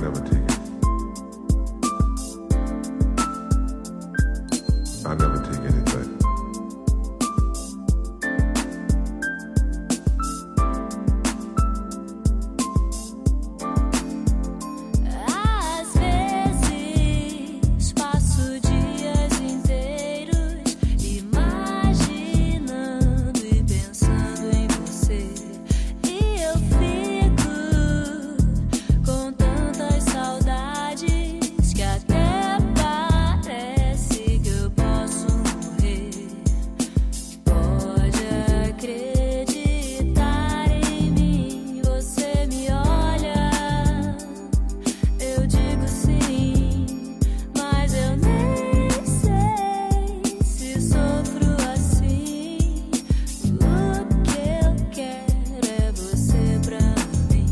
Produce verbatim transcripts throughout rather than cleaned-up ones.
never take it. I never take anything. Às vezes passo dias inteiros imaginando e pensando em você. E eu fico com tantas saudades que até parece que eu posso morrer. Pode acreditar em mim, você me olha, eu digo sim, mas eu nem sei se sofro assim. O que eu quero é você pra mim.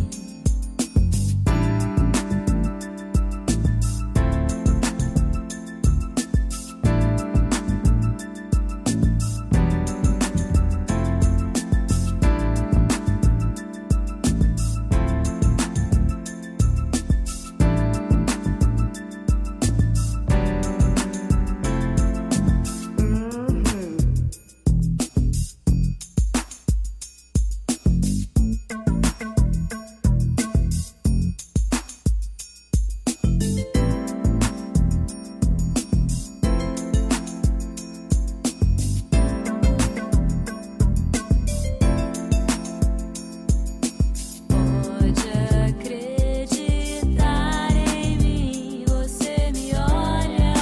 Pode acreditar em mim, você me olha,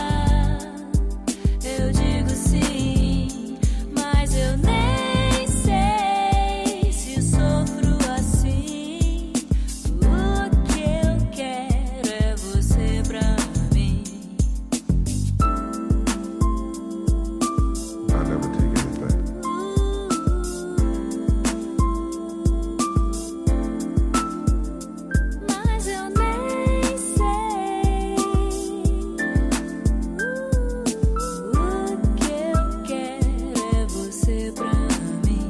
eu digo sim, mas eu nem sei se sofro assim. O que eu quero é você pra mim. I never take anything. Mas eu nem sei o que eu quero é você pra mim.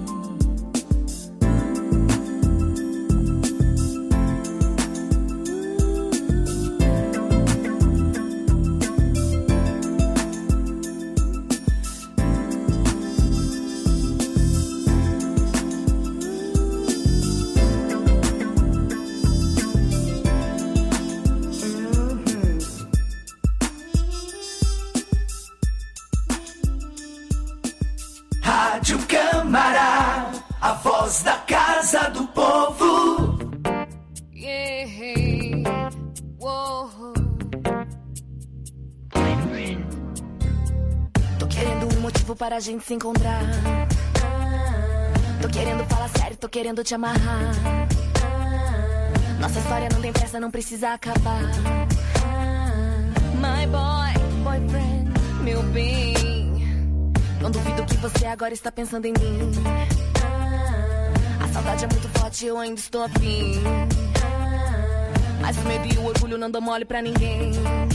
Rádio Câmara, a voz da Casa do Povo. Yeah. Whoa. Tô querendo um motivo para a gente se encontrar. Tô querendo falar sério, tô querendo te amarrar. Nossa história não tem pressa, não precisa acabar. My boy, boyfriend, meu bem. Não duvido que você agora está pensando em mim. A saudade é muito forte, eu ainda estou afim. Mas o medo e o orgulho não dão mole pra ninguém.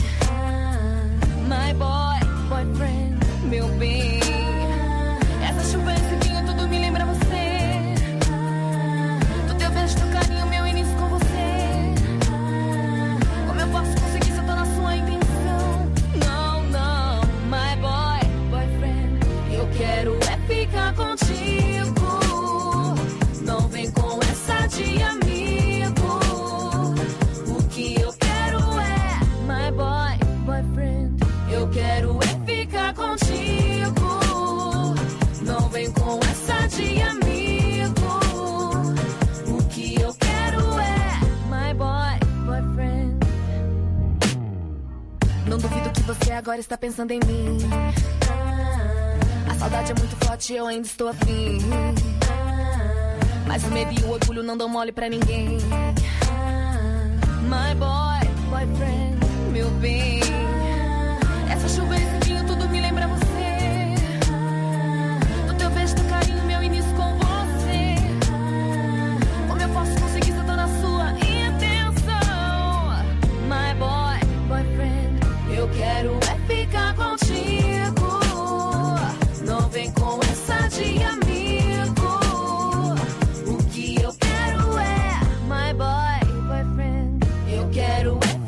My boy, boyfriend, meu bem. Essa chuva, esse vinho, tudo me lembra você. Do teu beijo, do carinho, meu início com você. Como eu posso conseguir se eu tô na sua intenção? Não, não, my boy, boyfriend, eu quero é ficar contigo. Não vem com essa de amigo. O que eu quero é, my boy, boyfriend, eu quero é ficar contigo. Não vem com essa de amigo. O que eu quero é, my boy, boyfriend. Não duvido que você agora está pensando em mim. A saudade é muito forte, eu ainda estou afim. Mas o medo e o orgulho não dão mole pra ninguém. My boy, boyfriend, meu bem. Essa chuva, esse vinho, tudo me lembra você. Do teu beijo, do carinho, meu início com você. Como eu posso conseguir se eu tô na sua intenção? My boy, boyfriend, eu quero é ficar contigo. Não vem com essa de amigo. O que eu quero é, my boy, boyfriend, eu quero é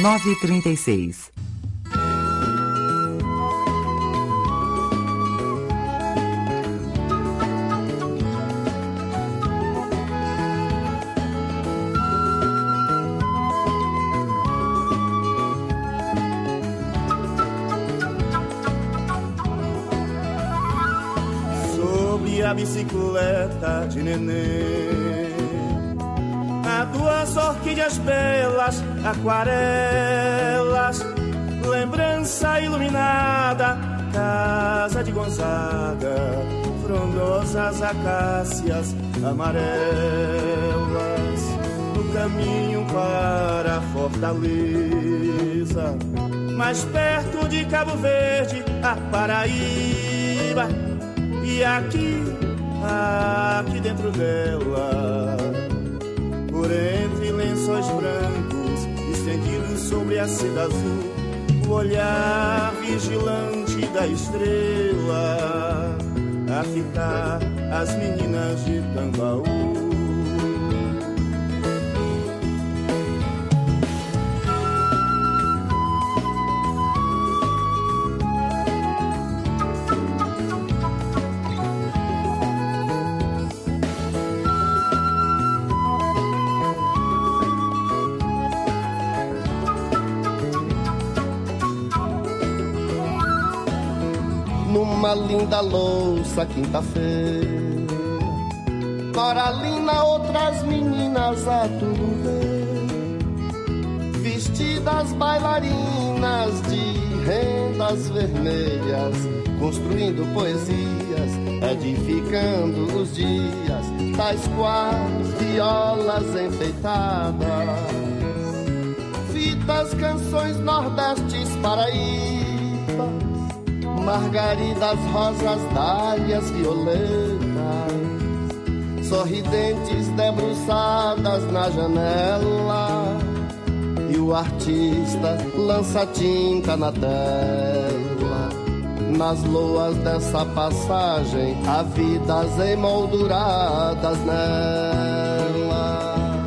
nove três seis. A bicicleta de neném, há duas orquídeas belas, aquarelas, lembrança iluminada, casa de Gonzaga, frondosas acácias amarelas, no caminho para a Fortaleza, mais perto de Cabo Verde, a Paraíba. E aqui, aqui dentro dela, por entre lençóis brancos estendidos sobre a seda azul, o olhar vigilante da estrela a fitar as meninas de Tambaú. Uma linda louça, quinta-feira, Coralina, outras meninas a tudo ver, vestidas bailarinas de rendas vermelhas, construindo poesias, edificando os dias, tais quais violas enfeitadas, fitas, canções nordestes, Paraíba, margaridas, rosas, dálias, violetas, sorridentes debruçadas na janela, e o artista lança tinta na tela. Nas loas dessa passagem há vidas emolduradas nela.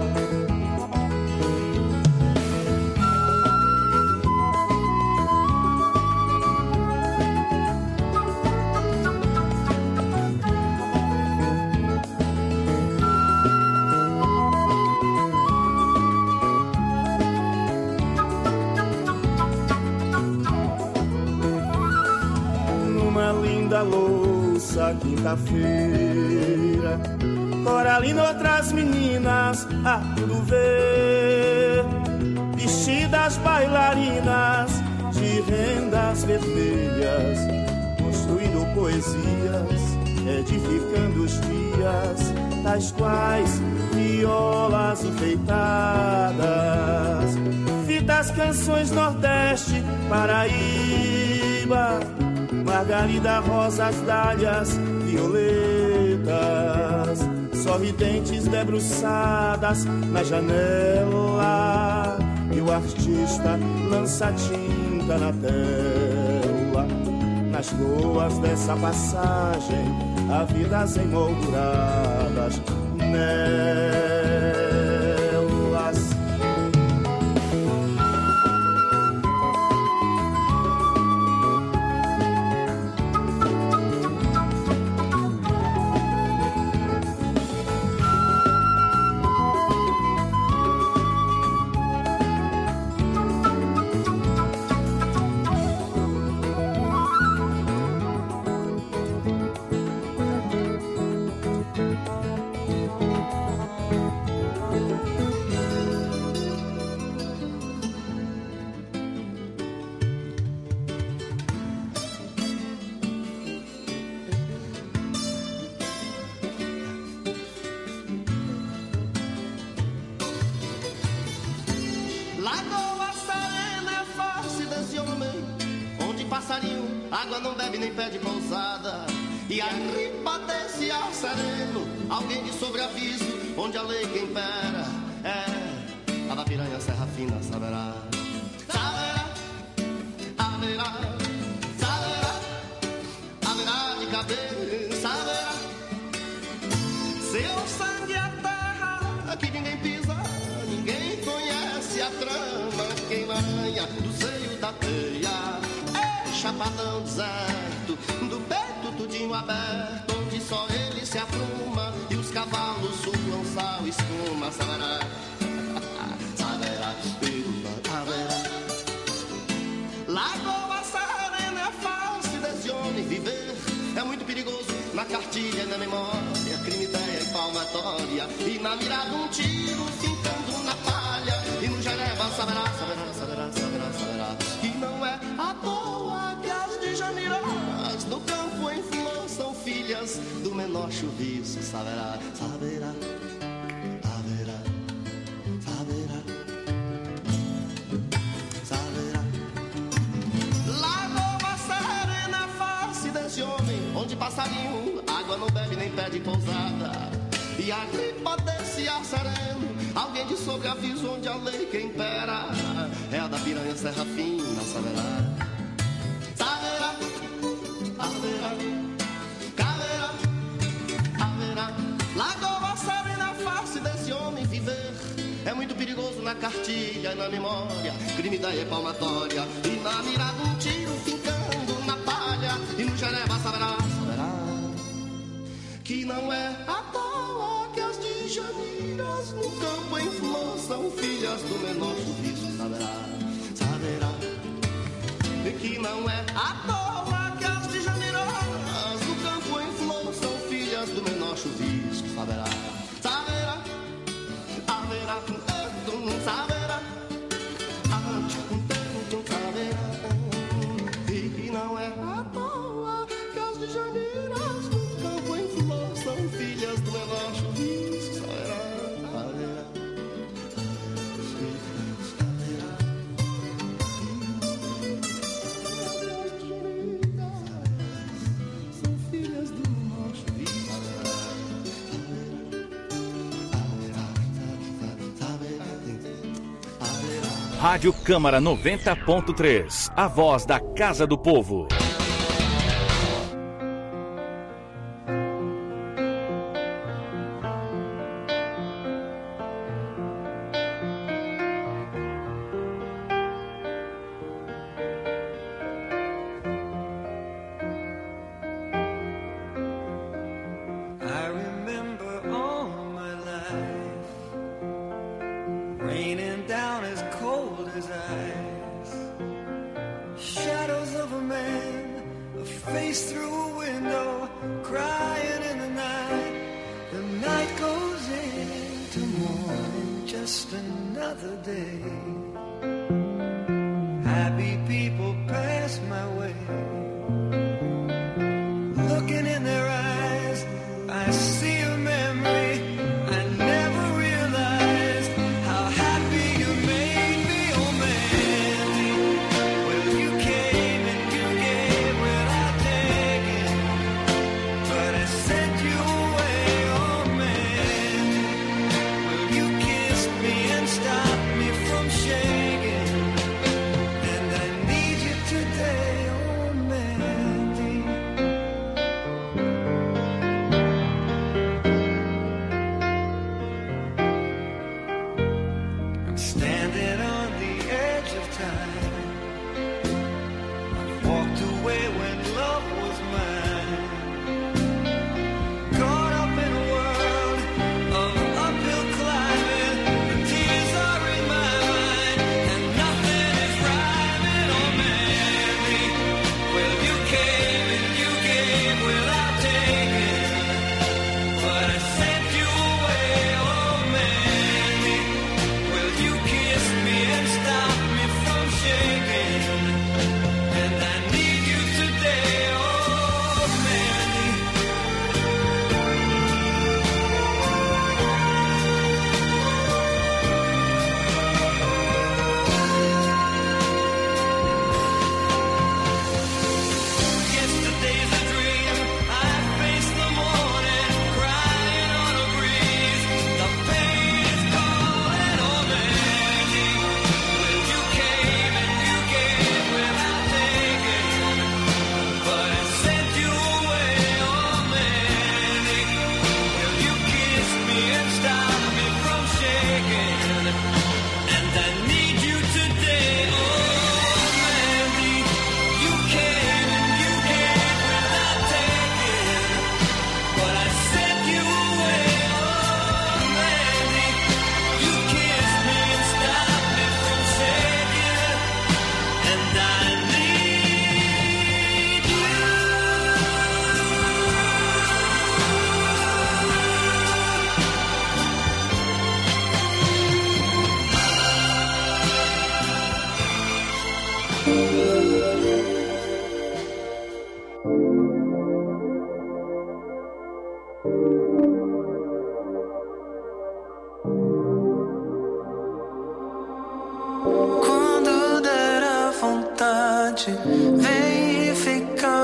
Quinta-feira, Coralina, outras meninas a tudo ver, vestidas bailarinas de rendas vermelhas, construindo poesias, edificando os dias, tais quais violas enfeitadas, fitas, canções nordeste, Paraíba, margarida, rosas, dálias, violetas, sorridentes debruçadas na janela, e o artista lança tinta na tela. Nas loas dessa passagem há vidas emolduradas nelas. Água não bebe nem pede pousada. E arriba desse ar sereno, alguém de sobreaviso, onde a lei que impera é a da piranha serra fina, saberá. Saberá, haverá, saberá, haverá de caber, saberá. Seu sangue é a terra que ninguém pisa, ninguém conhece a trama, quem vai. chapadão deserto, do peito tudinho aberto, onde só ele se apruma e os cavalos suam sal e espuma. Saberá, saberá, saberá. Lagoa serena é fácil desse homem viver, é muito perigoso na cartilha, na memória, crime, ideia e palmatória, e na mirada um tiro fincando na palha, e no Jereba saberá, saberá, saberá, saberá, saberá, que não é à toa que as de Janeiras do campo em flor são filhas do menor chuviço. Saberá, saberá, saberá, saberá, saberá. Lagoa serena, face desse homem, onde passarinho, água não bebe nem pede pousada, e a gripa desse ar sereno, alguém de sobreaviso onde a lei que impera é a da piranha serra fina. Saberá, saberá, haverá, caverá, haverá. Lagoa serena, face desse homem viver, é muito perigoso na cartilha e na memória, crime, ideia e palmatória, e na mirada um tiro fincando na palha, e no Jereba saberá, saberá, que não é à toa que as de Janeiras no campo em flor são filhas do menor chuvisco. Saberá, saberá, que não é à toa que as de Janeiras no campo em flor são filhas do menor chuvisco. Saberá, saberá, haverá, saberá, saberá, e não é à toa que as de Janeiras no campo em flor são filhas do menor chuvisco. Saberá, saberá, são filhas do menor chuvisco. Rádio Câmara noventa ponto três, a voz da Casa do Povo. I remember all my life raining down as cold as ice, shadows of a man, a face through a window, crying in the night. The night goes into morning, just another day. Happy people pass my way, looking in their eyes, I see a memory. I never realized how happy you made me, oh man. Well, you came and you gave without taking, but I sent you away, oh man. Well, you kissed me and stopped me from shaking, and I need you today, oh man.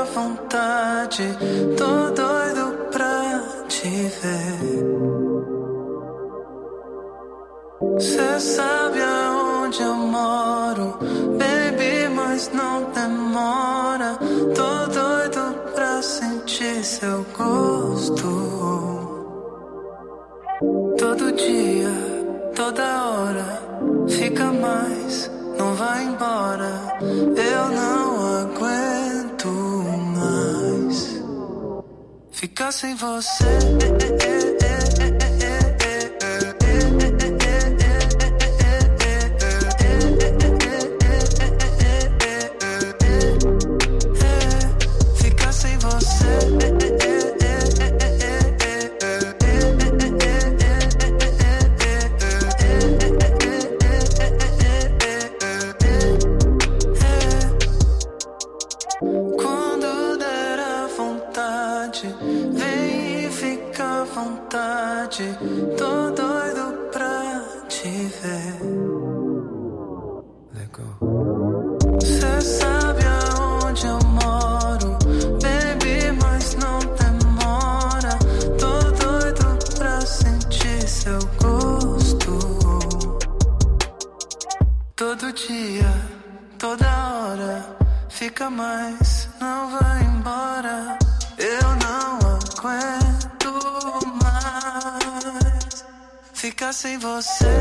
vontade, tô doido pra te ver. Cê sabe aonde eu moro, baby, mas não demora. Tô doido pra sentir seu gosto. Todo dia, toda hora, fica mais, não vai embora. Eu não aguento mais ficar sem você. Ficar sem você. Quando der a vontade, vem e fica à vontade. Tô doido pra te ver. Cê sabe aonde eu moro, baby, mas não demora. Tô doido pra sentir seu gosto. Todo dia, toda hora, fica mais, não vai embora. Eu não aguento mais ficar sem você.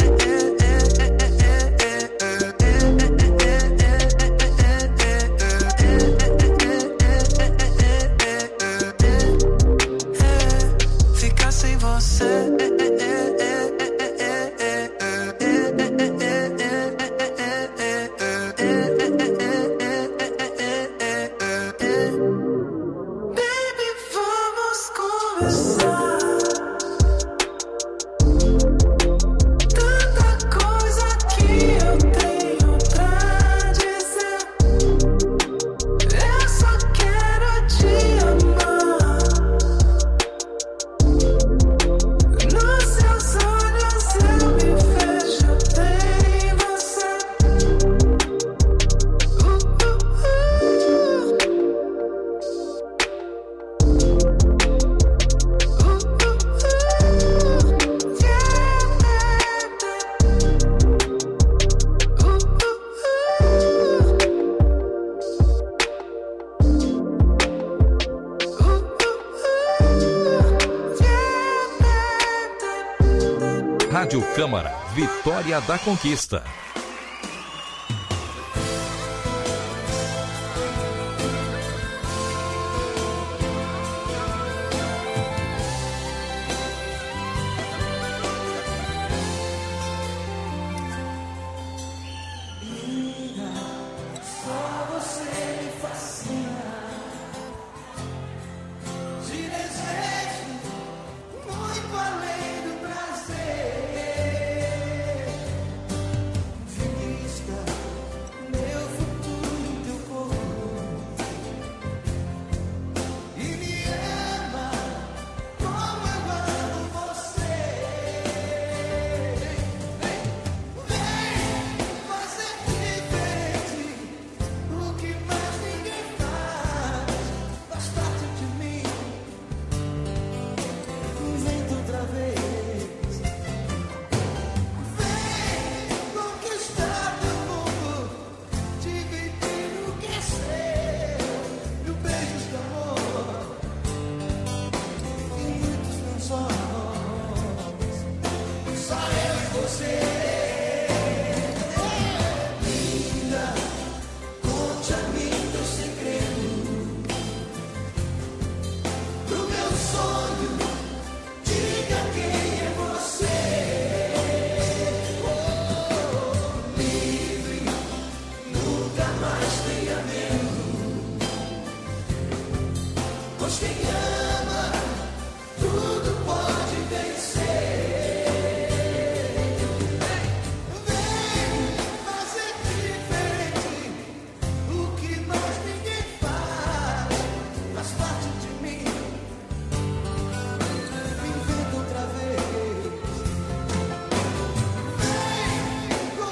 Ficar sem você. Baby, vamos conversar. Tanta coisa que eu tenho pra dizer. Eu só quero te amar. Nos seus olhos eu me vejo, tem você. Uh, uh, uh. Rádio Câmara, Vitória da Conquista.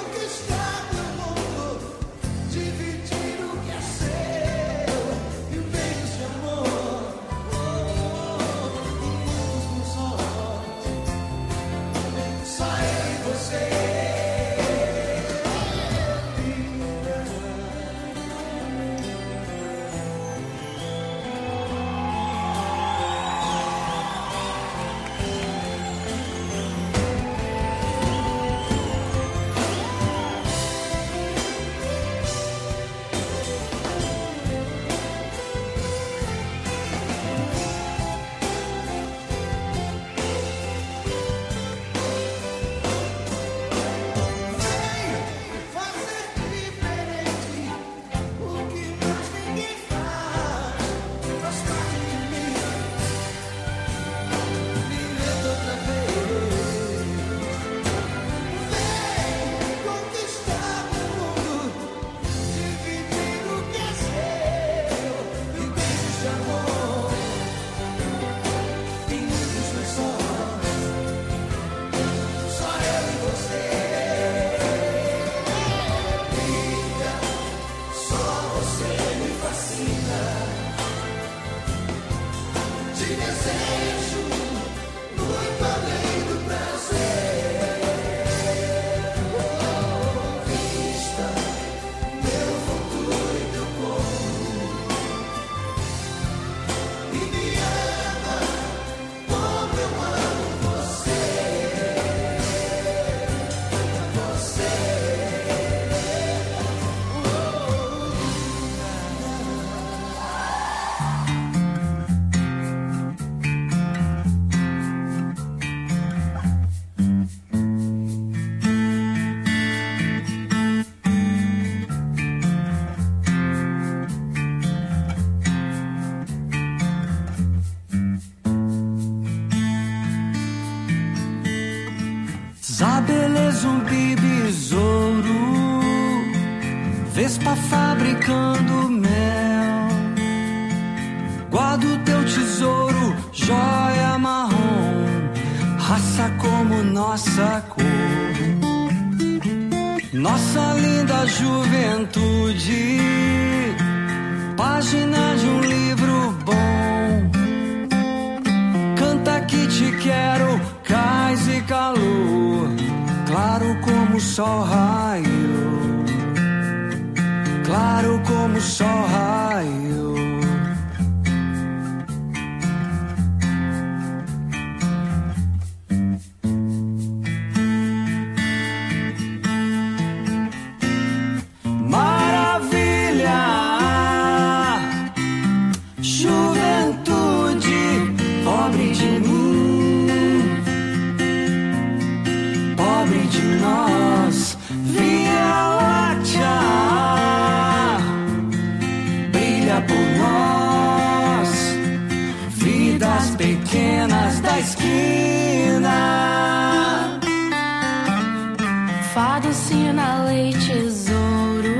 Dividir o que é seu e o A beleza um besouro, vespa fabricando mel. Guarda o teu tesouro, joia marrom, raça como nossa cor. Nossa linda juventude, página de um livro bom. Canta que te quero, cais e calor, claro como o sol raio, claro como o sol raio. Pequenas da esquina. Fado, sina, leite, tesouro,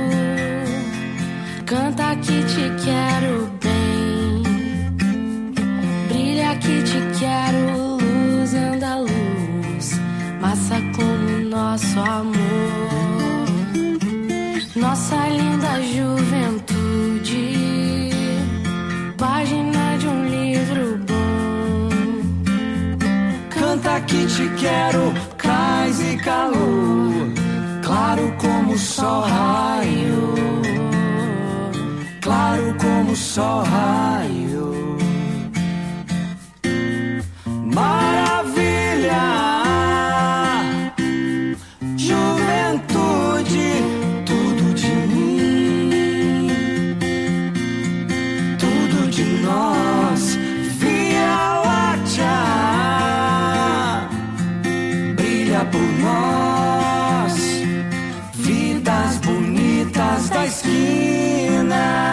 canta que te quero bem, brilha que te quero, luz andaluz, massa como nosso amor. Nossa linda juventude, página de um livro bom. Canta que te quero, cais e calor, claro como o sol raio, claro como o sol raio. Maravilha, juventude, tudo de mim, tudo de nós. Via Láctea por nós, vidas bonitas da esquina.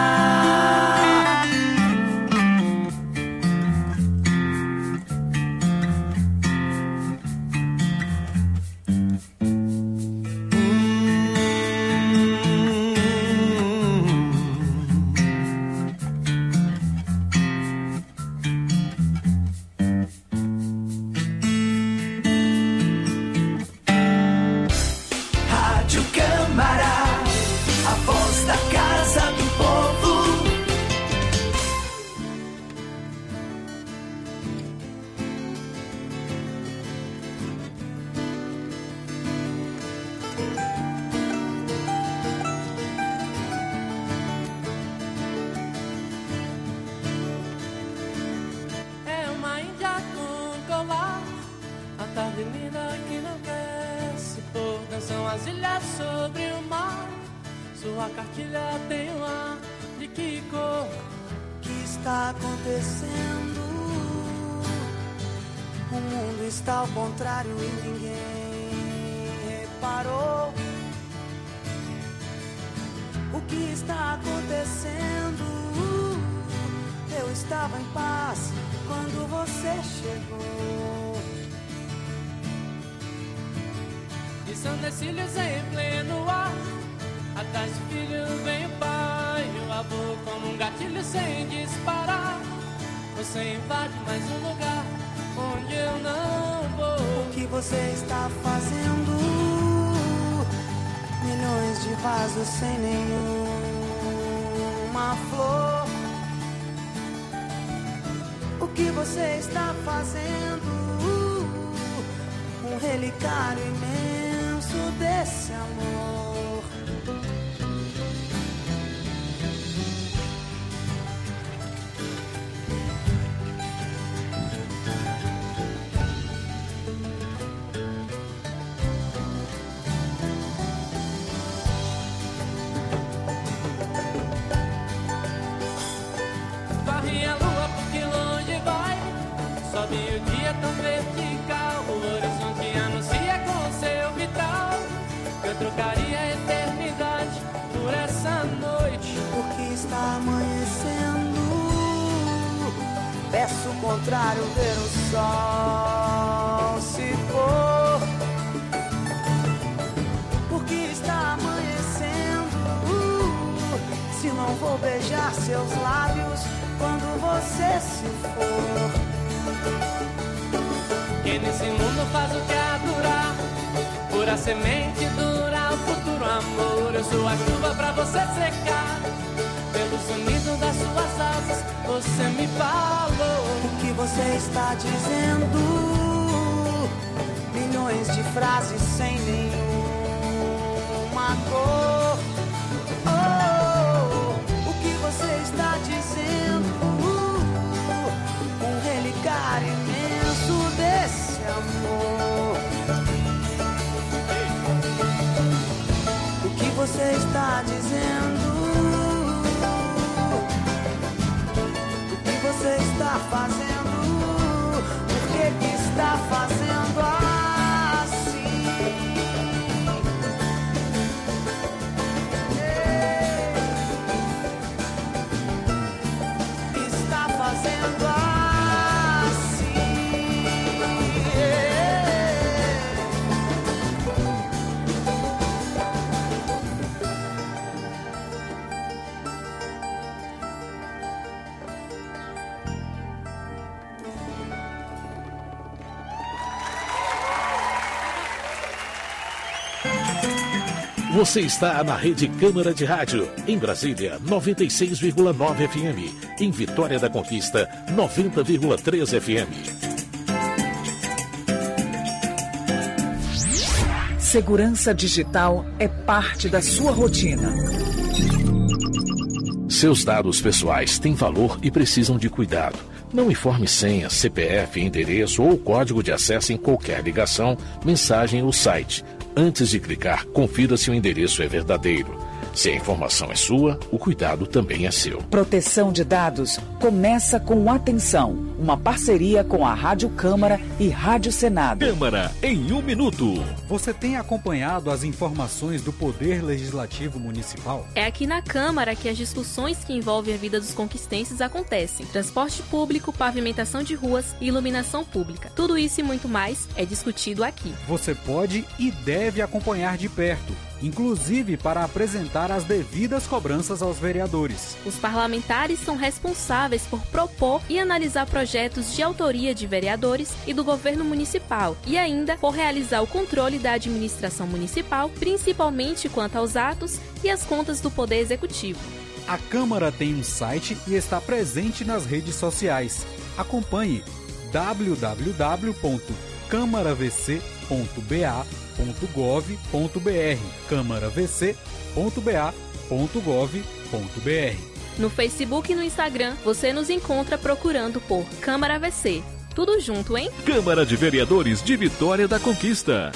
Sem nenhuma flor, o que você está fazendo? Um relicário imenso desse amor. Trocaria a eternidade por essa noite. Porque está amanhecendo, peço o contrário, ver o sol se pôr. beijar seus lábios quando você se for. Quem nesse mundo faz o que é durar, pura semente dura o futuro amor. Eu sou a chuva pra você secar, pelo sonido das suas asas você me falou. O que você está dizendo? Milhões de frases sem nenhuma cor. Oh, o que você está dizendo? Um relicário imenso desse amor. O que você está dizendo? O que você está fazendo? Por que que está fazendo assim? Está fazendo assim. Você está na Rede Câmara de Rádio, em Brasília, noventa e seis vírgula nove F M. Em Vitória da Conquista, noventa vírgula três F M. Segurança digital é parte da sua rotina. Seus dados pessoais têm valor e precisam de cuidado. Não informe senha, C P F, endereço ou código de acesso em qualquer ligação, mensagem ou site. Antes de clicar, confira se o endereço é verdadeiro. Se a informação é sua, o cuidado também é seu. Proteção de dados começa com Atenção, uma parceria com a Rádio Câmara e Rádio Senado. Câmara em um minuto. Você tem acompanhado as informações do Poder Legislativo Municipal? É aqui na Câmara que as discussões que envolvem a vida dos conquistenses acontecem. Transporte público, pavimentação de ruas e iluminação pública. Tudo isso e muito mais é discutido aqui. Você pode e deve acompanhar de perto, inclusive para apresentar as devidas cobranças aos vereadores. Os parlamentares são responsáveis por propor e analisar projetos de autoria de vereadores e do governo municipal e ainda por realizar o controle da administração municipal, principalmente quanto aos atos e as contas do Poder Executivo. A Câmara tem um site e está presente nas redes sociais. Acompanhe w w w ponto câmara v c ponto b a ponto gov ponto b r câmara v c ponto b a ponto gov ponto b r. No Facebook e no Instagram, você nos encontra procurando por Câmara V C. Tudo junto, hein? Câmara de Vereadores de Vitória da Conquista.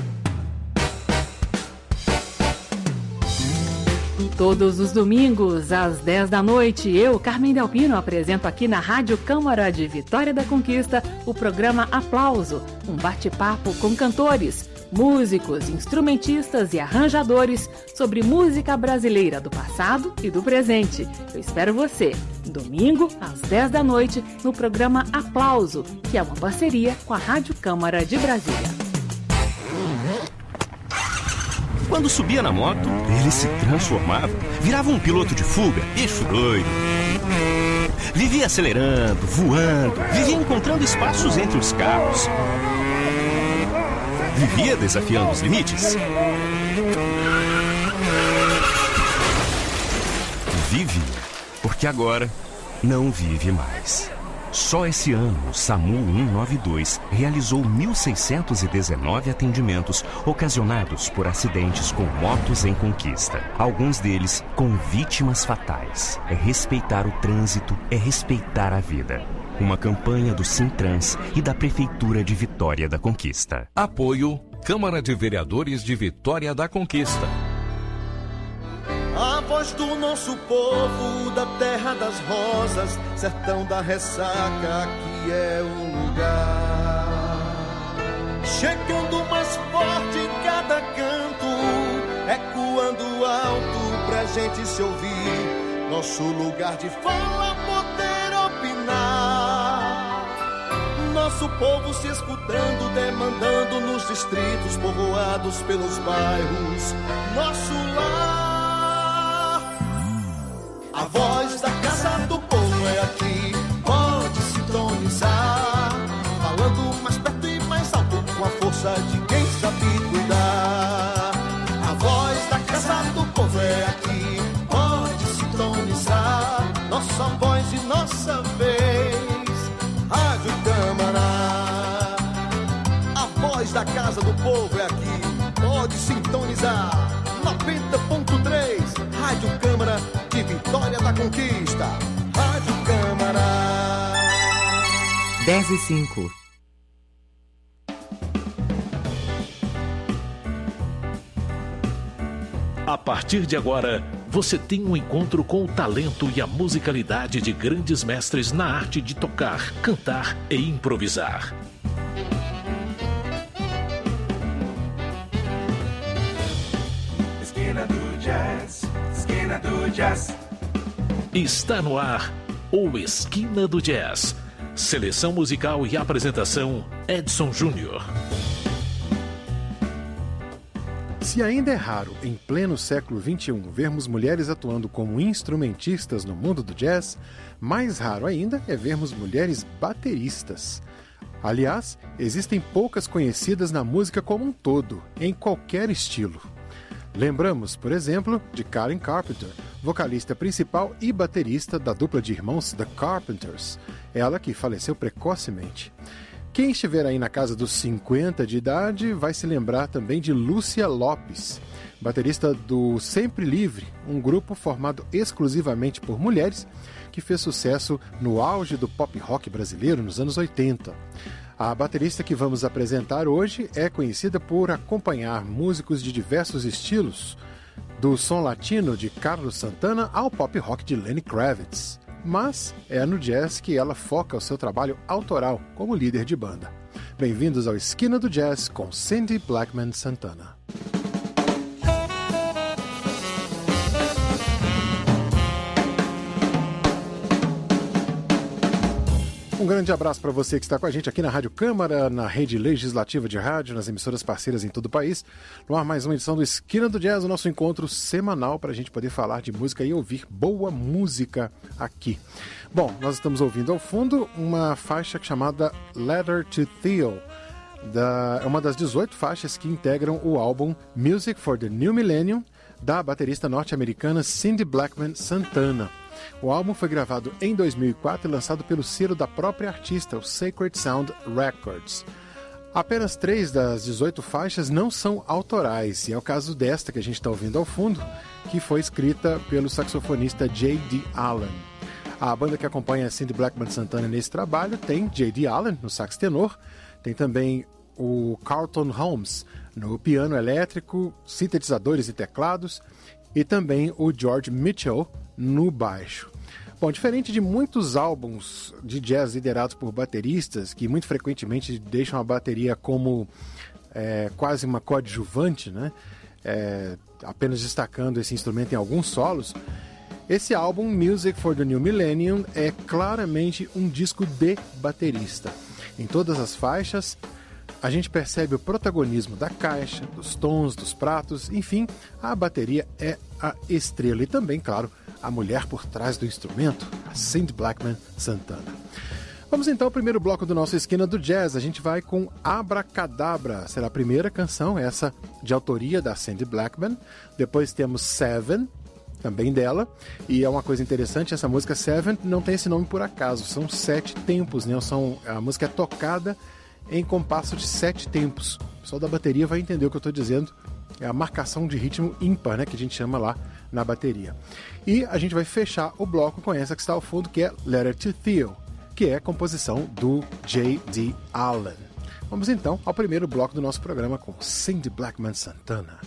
Todos os domingos, às dez da noite, eu, Carmen Delpino, apresento aqui na Rádio Câmara de Vitória da Conquista o programa Aplauso, um bate-papo com cantores, músicos, instrumentistas e arranjadores sobre música brasileira do passado e do presente. Eu espero você, domingo, às dez da noite, no programa Aplauso, que é uma parceria com a Rádio Câmara de Brasília. Quando subia na moto, ele se transformava, virava um piloto de fuga, bicho doido. Vivia acelerando, voando, vivia encontrando espaços entre os carros. Vivia desafiando os limites. Vive, porque agora não vive mais. Só esse ano, o SAMU cento e noventa e dois realizou mil seiscentos e dezenove atendimentos ocasionados por acidentes com motos em conquista. Alguns deles com vítimas fatais. É respeitar o trânsito, é respeitar a vida. Uma campanha do Sintrans e da Prefeitura de Vitória da Conquista. Apoio Câmara de Vereadores de Vitória da Conquista. A voz do nosso povo, da terra das rosas, sertão da ressaca, aqui é o lugar. Chegando mais forte em cada canto, ecoando alto pra gente se ouvir. Nosso lugar de fala, poder opinar. Nosso povo se escutando, demandando nos distritos povoados pelos bairros. Nosso lar. A voz quase nossa vez. Rádio Câmara, a voz da Casa do Povo é aqui. Pode sintonizar. noventa ponto três, Rádio Câmara de Vitória da Conquista. Rádio Câmara. dez e cinco. A partir de agora, você tem um encontro com o talento e a musicalidade de grandes mestres na arte de tocar, cantar e improvisar. Esquina do Jazz, Esquina do Jazz. Está no ar o Esquina do Jazz. Seleção musical e apresentação, Edson Júnior. Se ainda é raro, em pleno século vinte e um, vermos mulheres atuando como instrumentistas no mundo do jazz, mais raro ainda é vermos mulheres bateristas. Aliás, existem poucas conhecidas na música como um todo, em qualquer estilo. Lembramos, por exemplo, de Karen Carpenter, vocalista principal e baterista da dupla de irmãos The Carpenters, ela que faleceu precocemente. Quem estiver aí na casa dos cinquenta de idade vai se lembrar também de Lúcia Lopes, baterista do Sempre Livre, um grupo formado exclusivamente por mulheres que fez sucesso no auge do pop rock brasileiro nos anos oitenta. A baterista que vamos apresentar hoje é conhecida por acompanhar músicos de diversos estilos, do som latino de Carlos Santana ao pop rock de Lenny Kravitz. Mas é no jazz que ela foca o seu trabalho autoral como líder de banda. Bem-vindos ao Esquina do Jazz com Cindy Blackman Santana. Um grande abraço para você que está com a gente aqui na Rádio Câmara, na rede legislativa de rádio, nas emissoras parceiras em todo o país. No ar, mais uma edição do Esquina do Jazz, o nosso encontro semanal para a gente poder falar de música e ouvir boa música aqui. Bom, nós estamos ouvindo ao fundo uma faixa chamada Letter to Theo. Da, é uma das dezoito faixas que integram o álbum Music for the New Millennium, da baterista norte-americana Cindy Blackman Santana. O álbum foi gravado em dois mil e quatro e lançado pelo selo da própria artista, o Sacred Sound Records. Apenas três das dezoito faixas não são autorais, e é o caso desta que a gente está ouvindo ao fundo, que foi escrita pelo saxofonista J D Allen. A banda que acompanha Cindy Blackman Santana nesse trabalho tem J D Allen no sax tenor, tem também o Carlton Holmes no piano elétrico, sintetizadores e teclados, e também o George Mitchell no baixo. Bom, diferente de muitos álbuns de jazz liderados por bateristas, que muito frequentemente deixam a bateria como é, quase uma coadjuvante, né? É, apenas destacando esse instrumento em alguns solos, esse álbum, Music for the New Millennium, é claramente um disco de baterista. Em todas as faixas, a gente percebe o protagonismo da caixa, dos tons, dos pratos, enfim, a bateria é a estrela e também, claro, a mulher por trás do instrumento, a Cindy Blackman Santana. Vamos então ao primeiro bloco do nosso Esquina do Jazz. A gente vai com Abracadabra, será a primeira canção, essa de autoria da Cindy Blackman. Depois temos Seven, também dela, e é uma coisa interessante, essa música Seven não tem esse nome por acaso, são sete tempos, né? São, a música é tocada em compasso de sete tempos. O pessoal da bateria vai entender o que eu estou dizendo. É a marcação de ritmo ímpar, né, que a gente chama lá na bateria. E a gente vai fechar o bloco com essa que está ao fundo, que é Letter to Theo, que é a composição do J D Allen. Vamos então ao primeiro bloco do nosso programa com Cindy Blackman Santana.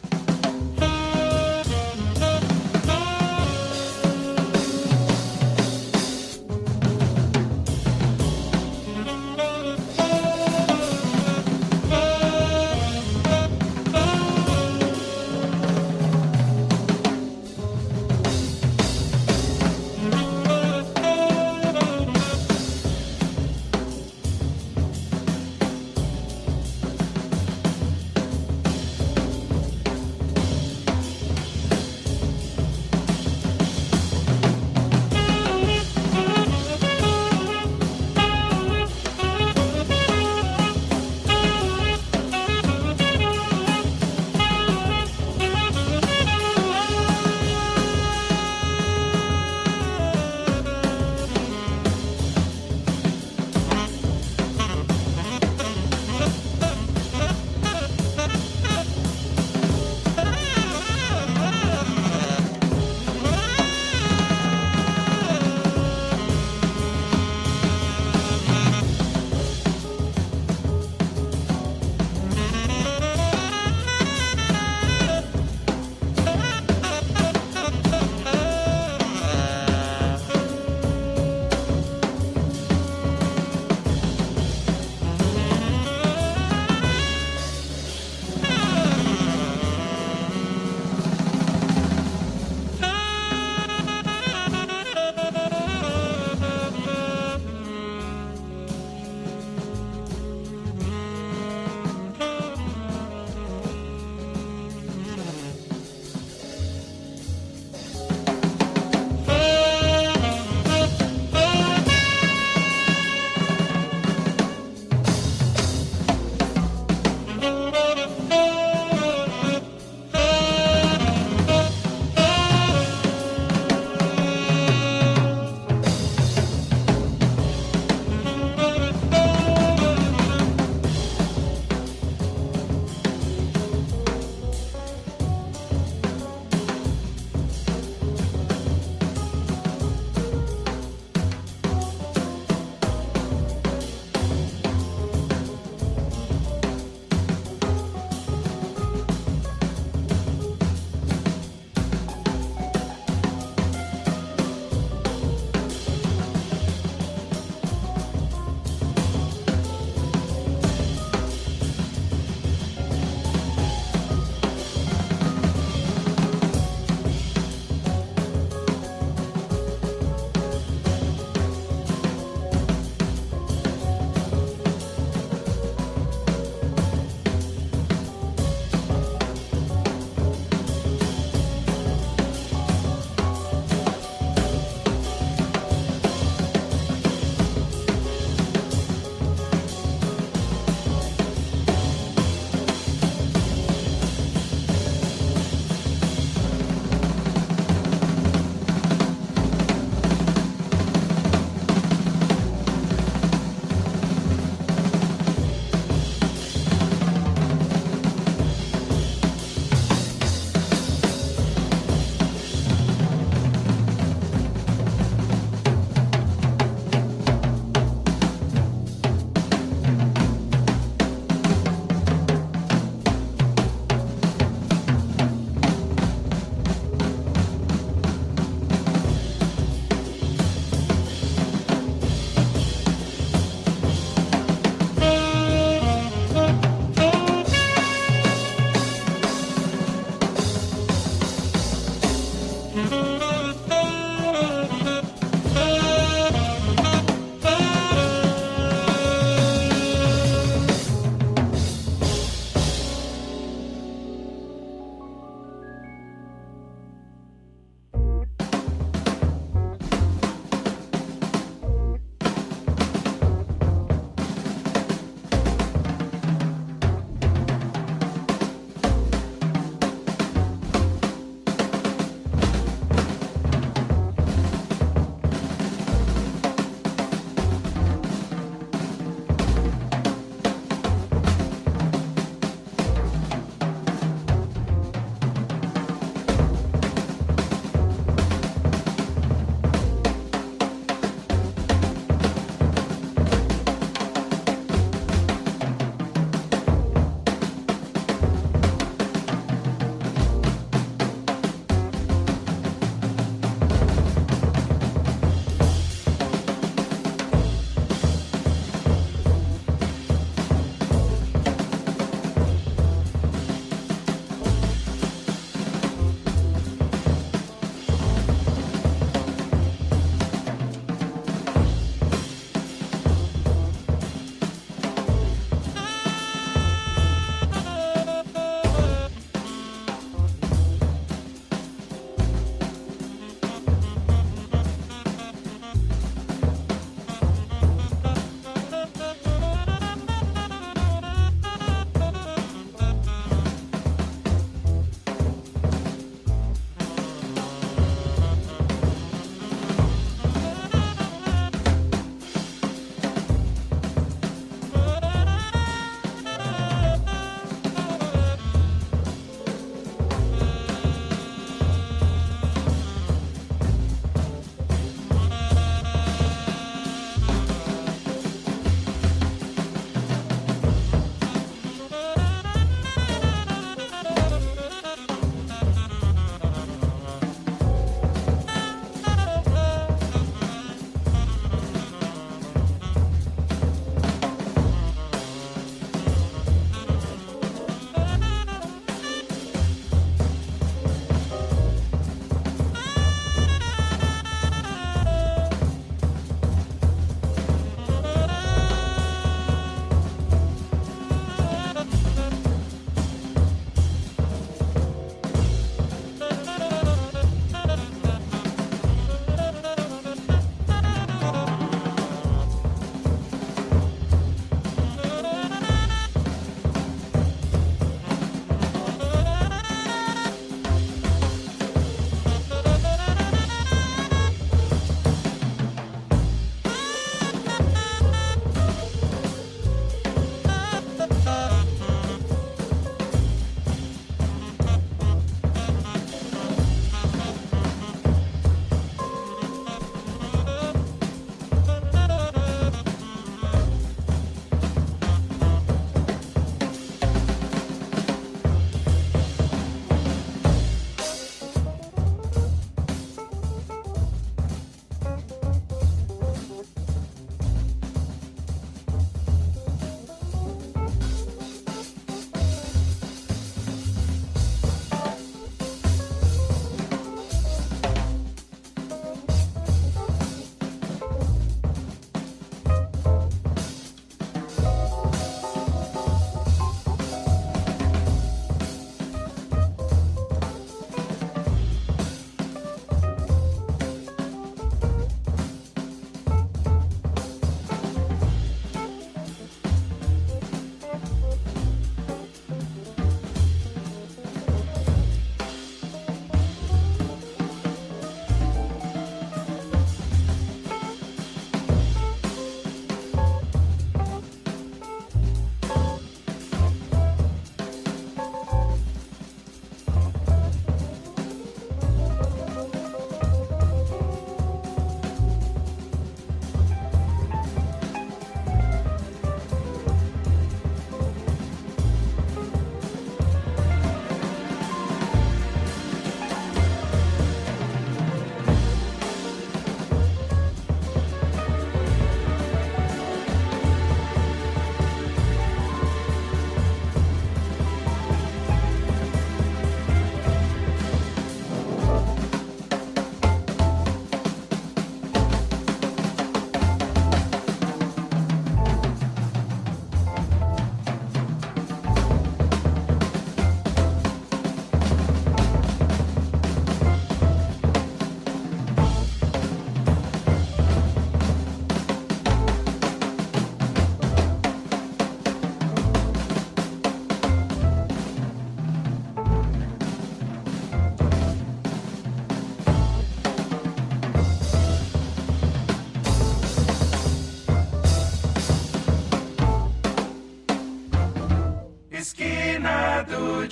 do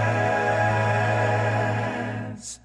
Jazz.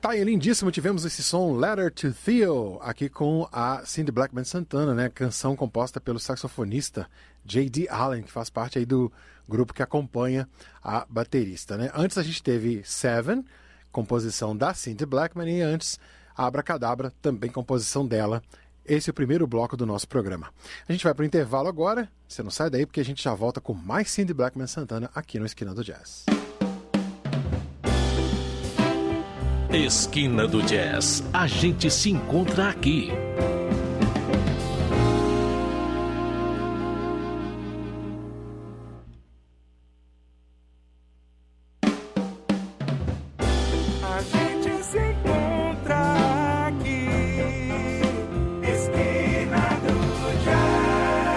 Tá aí, lindíssimo, tivemos esse som Letter to Theo, aqui com a Cindy Blackman Santana, né? Canção composta pelo saxofonista J D Allen, que faz parte aí do grupo que acompanha a baterista, né? Antes a gente teve Seven, composição da Cindy Blackman, e antes Abracadabra, também composição dela. Esse é o primeiro bloco do nosso programa. A gente vai para o intervalo agora, você não sai daí porque a gente já volta com mais Cindy Blackman Santana aqui no Esquina do Jazz. Esquina do Jazz, a gente se encontra aqui. A gente se encontra aqui, Esquina do Jazz.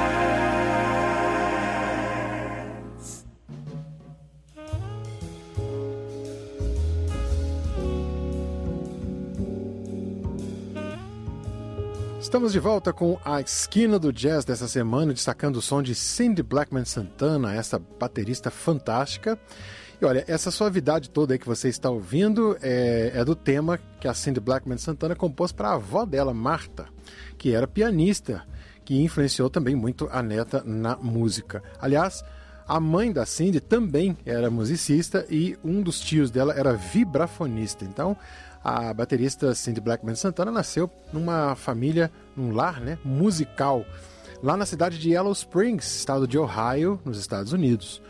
Estamos de volta com a Esquina do Jazz dessa semana, destacando o som de Cindy Blackman Santana, essa baterista fantástica. E olha, essa suavidade toda aí que você está ouvindo é, é do tema que a Cindy Blackman Santana compôs para a avó dela, Marta, que era pianista, que influenciou também muito a neta na música. Aliás, a mãe da Cindy também era musicista e um dos tios dela era vibrafonista. Então, a baterista Cindy Blackman Santana nasceu numa família, num lar, né, musical, lá na cidade de Yellow Springs, estado de Ohio, nos Estados Unidos.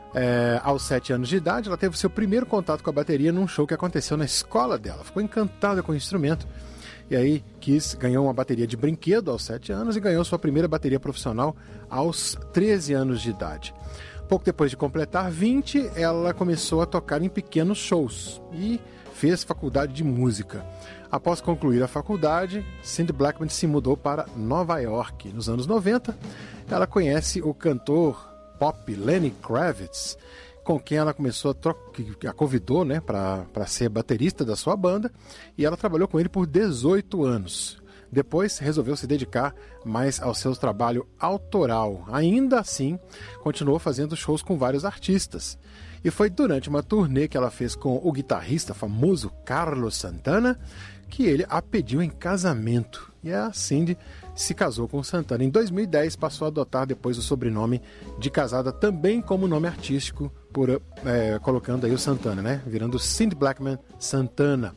É, aos sete anos de idade, ela teve seu primeiro contato com a bateria num show que aconteceu na escola dela. Ficou encantada com o instrumento e aí quis, ganhou uma bateria de brinquedo aos sete anos e ganhou sua primeira bateria profissional aos treze anos de idade. Pouco depois de completar vinte, ela começou a tocar em pequenos shows e fez faculdade de música. Após concluir a faculdade, Cindy Blackman se mudou para Nova York. Nos anos noventa, ela conhece o cantor pop Lenny Kravitz, com quem ela começou a, tro- a convidou, né, para ser baterista da sua banda, e ela trabalhou com ele por dezoito anos. Depois resolveu se dedicar mais ao seu trabalho autoral. Ainda assim, continuou fazendo shows com vários artistas. E foi durante uma turnê que ela fez com o guitarrista famoso Carlos Santana que ele a pediu em casamento. E a Cindy se casou com Santana. Em dois mil e dez passou a adotar depois o sobrenome de casada também como nome artístico, por, é, colocando aí o Santana, né? Virando Cindy Blackman Santana.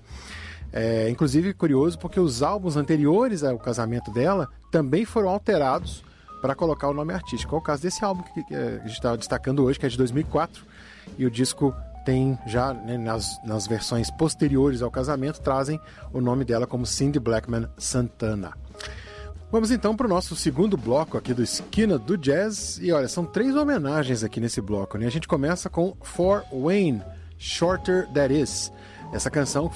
É, inclusive, curioso, porque os álbuns anteriores ao casamento dela também foram alterados para colocar o nome artístico. É o caso desse álbum que, que a gente está destacando hoje, que é de dois mil e quatro, e o disco tem já, né, nas, nas versões posteriores ao casamento, trazem o nome dela como Cindy Blackman Santana. Vamos então para o nosso segundo bloco aqui do Esquina do Jazz, e olha, são três homenagens aqui nesse bloco, né? A gente começa com For Wayne, Shorter That Is. Essa canção